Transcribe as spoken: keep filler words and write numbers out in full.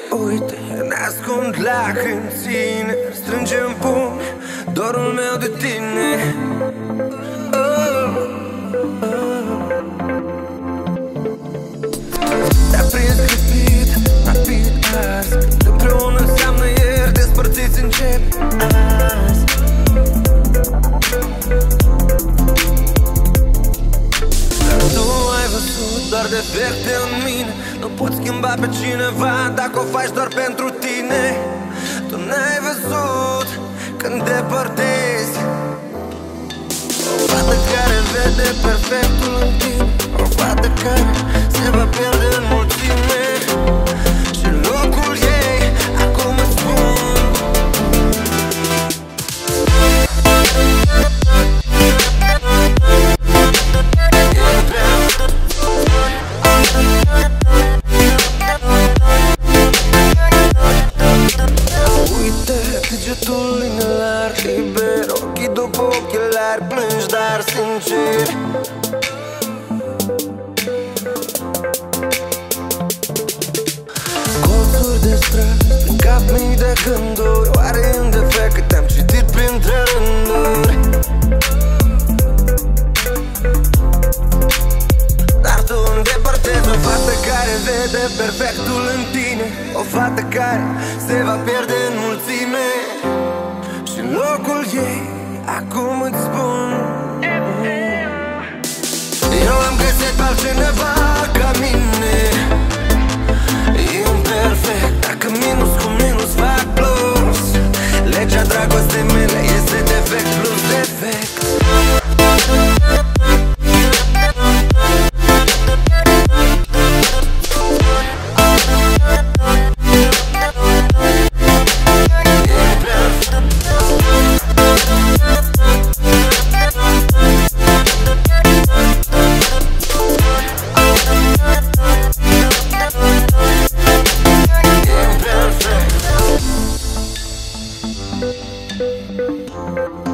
Uite, ne ascund lacrimi în ține, strânge în pumni dorul meu de tine. oh, oh. Te-a prins clipit, rapid ars, când împreună înseamnă ieri, despărțiți încep azi. Dar tu ai văzut doar defecte în mine. Nu poți schimba pe cineva dacă o faci doar pentru tine. Tu n-ai văzut când depărtezi o fată care vede perfectul în tine, o fată care se va pierde în mulțime. Și locul ei acum îți spun. Degetul inelar, liber, ochii după ochelari, plângi, dar sincer. Colțuri de străzi, prin cap mii de gânduri, oare în defect că te-am citit printre rânduri. Dar tu îndepărtezi o fată care vede perfectul în tine, o fată care se va pierde în mulțime. Și locul ei acum îți spun. Eu am găsit pe altcineva ca mine, imperfect, dacă minus cu minus fac plus. Legea dragostei mele este defect plus defect. Imperfect.